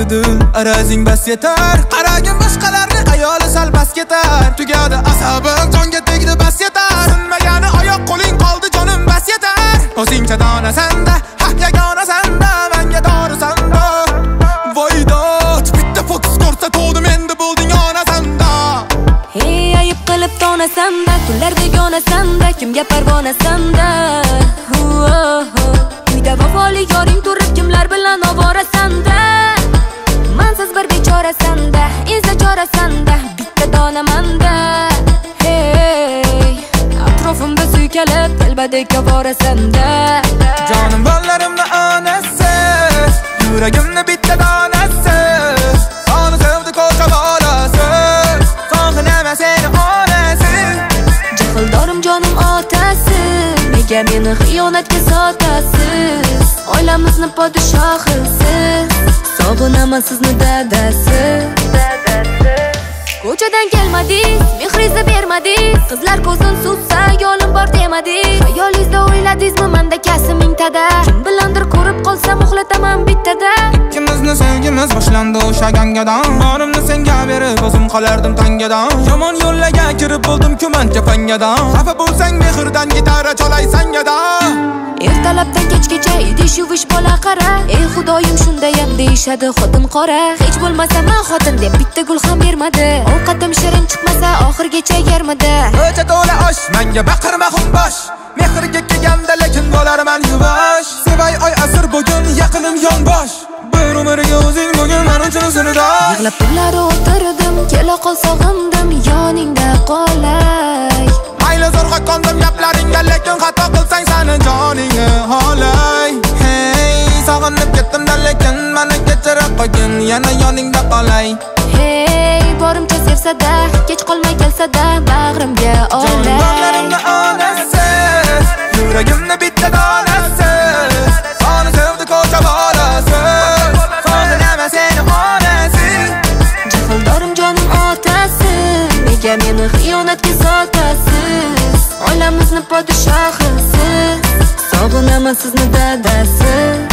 dil arazing bas yetar. Qaragin boshqalarni ayoli sal bas ketar. Tugadi asabim jonga tegdi bas yetar. Sinmagani oyoq qo'ling qoldi jonim bas yetar. O'zingcha donasanda haq yagona sanda menga dori sanda. Voydot bitta fokus ko'rsatdim endi bo'lding ona sanda. Hey ayib qilib donasanda kunlarda yonasanda kimga parvonasanda. Uyda vafoli yoring turib kimlar bilan oborasanda. Mansiz bir bechorasanda izla chorasanda bitta donamanda. Hey atrofimda suykalib telbadek borasanda. Jonim ballarimni onasi yuragimni bitta donasi. Soni sevdi ko'cha bolasi Fag'inama seni onasi. Jahildorim jonim otasi nega meni xiyonatga sotasiz? Oilamizni podshohisiz sog'inaman sizni dadasi. Ko'chadan kelmadingiz, mehringizni bermadingiz. Qizlar ko'zin sutsa yo'lim bor demadingiz. Xayolingizda o'yladingizmi menda kasb mingtada? Kim bilandir ko'rib qolsam uxlataman bittada. Ikkimizni sevgimiz boshlandi o'sha gangadan. Borimni senga berib o'zim qolardim tangadan. Yomon yo'llarga kirib bo'ldim kumancha fangadan. Xafa bo'lsang mehrdan gitara cholay sangadan. Ertalabdan kechgacha idish-yuvish bola qara. Ey xudoyim shundayam deyishadi xotin qora. Hech bo'lmasa men xotin deb bitta gul ham bermadi. Ovqatim shirin chiqmasa oxirgacha yermadi. O'cha to'la osh menga baqirma xumbosh. Mehrga kelganda lekin bo'larman yuvosh. Sevay oy asr bugun yaqinim yonbosh. Bir umrga o'zing bugun men uchun sirdosh. Yig'lab tunlar o'tirdim kela qol sog'indim yoningda qolay. Mayli zo'rg'a qondim gaplaringga lekin xato qilsang seni joningni holay. Hey sog'inib ketdim-da lekin meni kechirib qo'ygin yana yoningda qolay. Hey borimcha sevsa-da kech qolmay kelsa-da bag'rimga olay. Jonlarimni onasi yuragimni bitta donasi. Soni sevdi ko'cha bolasi Fag'inama seni onasi. Jahildorim jonim otasi nega meni xiyonatga sotasiz? Oilamizni podshohisiz sog'inaman sizni dadasi.